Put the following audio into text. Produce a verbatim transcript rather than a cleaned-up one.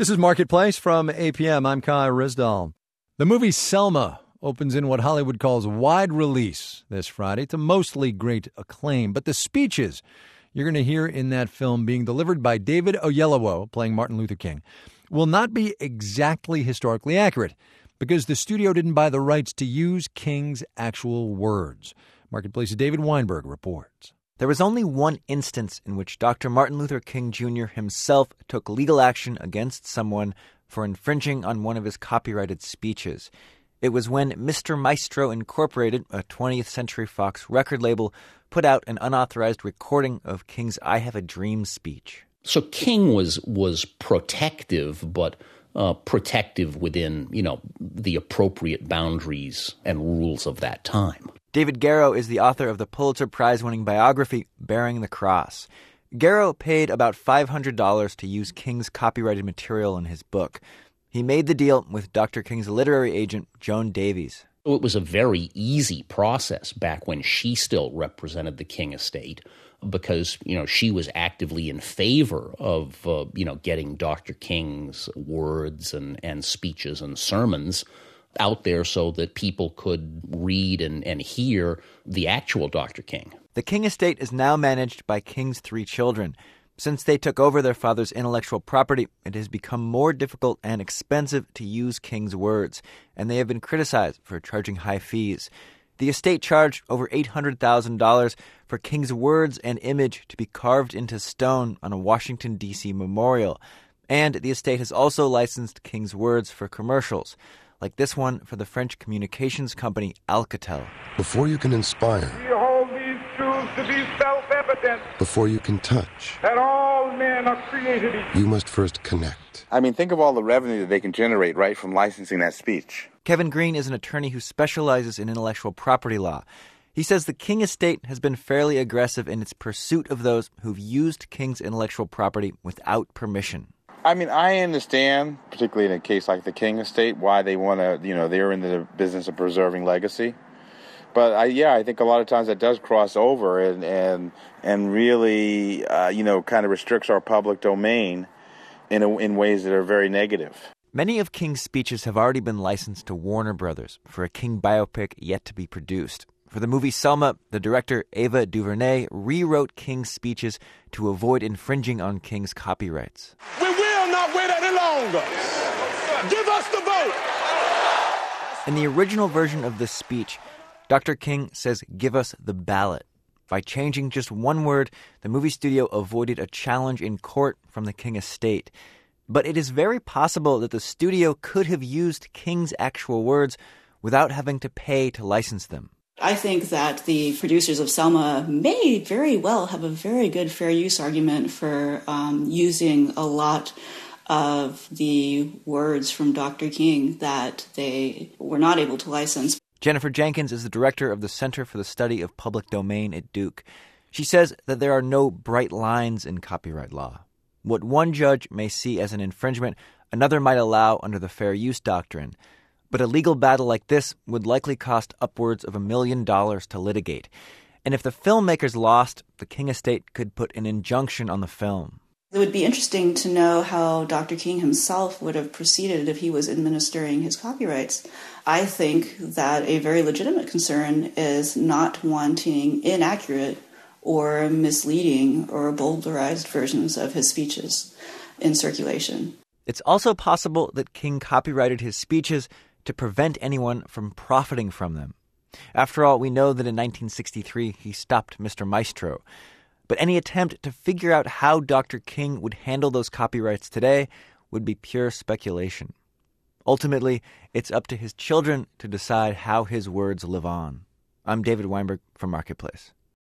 This is Marketplace from A P M. I'm Kai Risdall. The movie Selma opens in what Hollywood calls wide release this Friday to mostly great acclaim. But the speeches you're going to hear in that film being delivered by David Oyelowo, playing Martin Luther King, will not be exactly historically accurate because the studio didn't buy the rights to use King's actual words. Marketplace's David Weinberg reports. There was only one instance in which Doctor Martin Luther King Junior himself took legal action against someone for infringing on one of his copyrighted speeches. It was when Mister Maestro Incorporated, a twentieth Century Fox record label, put out an unauthorized recording of King's I Have a Dream speech. So King was was protective, but uh, protective within, you know, the appropriate boundaries and rules of that time. David Garrow is the author of the Pulitzer Prize-winning biography, Bearing the Cross. Garrow paid about five hundred dollars to use King's copyrighted material in his book. He made the deal with Doctor King's literary agent, Joan Davies. It was a very easy process back when she still represented the King estate because, you know, she was actively in favor of, uh, you know, getting Doctor King's words and, and speeches and sermons out there so that people could read and, and hear the actual Doctor King. The King estate is now managed by King's three children. Since they took over their father's intellectual property, it has become more difficult and expensive to use King's words, and they have been criticized for charging high fees. The estate charged over eight hundred thousand dollars for King's words and image to be carved into stone on a Washington, D C memorial. And the estate has also licensed King's words for commercials, like this one for the French communications company Alcatel. Before you can inspire, we hold these truths to be self-evident. Before you can touch, that all men are created equal. You must first connect. I mean, think of all the revenue that they can generate, right, from licensing that speech. Kevin Green is an attorney who specializes in intellectual property law. He says the King estate has been fairly aggressive in its pursuit of those who've used King's intellectual property without permission. I mean, I understand, particularly in a case like the King estate, why they want to, you know, they're in the business of preserving legacy. But, I, yeah, I think a lot of times that does cross over and and, and really, uh, you know, kind of restricts our public domain in, a, in ways that are very negative. Many of King's speeches have already been licensed to Warner Brothers for a King biopic yet to be produced. For the movie Selma, the director Ava DuVernay rewrote King's speeches to avoid infringing on King's copyrights. We will not wait any longer. Give us the vote. In the original version of this speech, Doctor King says, "Give us the ballot." By changing just one word, the movie studio avoided a challenge in court from the King estate. But it is very possible that the studio could have used King's actual words without having to pay to license them. I think that the producers of Selma may very well have a very good fair use argument for um, using a lot of the words from Doctor King that they were not able to license. Jennifer Jenkins is the director of the Center for the Study of Public Domain at Duke. She says that there are no bright lines in copyright law. What one judge may see as an infringement, another might allow under the fair use doctrine. But a legal battle like this would likely cost upwards of a million dollars to litigate. And if the filmmakers lost, the King estate could put an injunction on the film. It would be interesting to know how Doctor King himself would have proceeded if he was administering his copyrights. I think that a very legitimate concern is not wanting inaccurate or misleading or bowdlerized versions of his speeches in circulation. It's also possible that King copyrighted his speeches to prevent anyone from profiting from them. After all, we know that in nineteen sixty-three he stopped Mister Maestro. But any attempt to figure out how Doctor King would handle those copyrights today would be pure speculation. Ultimately, it's up to his children to decide how his words live on. I'm David Weinberg for Marketplace.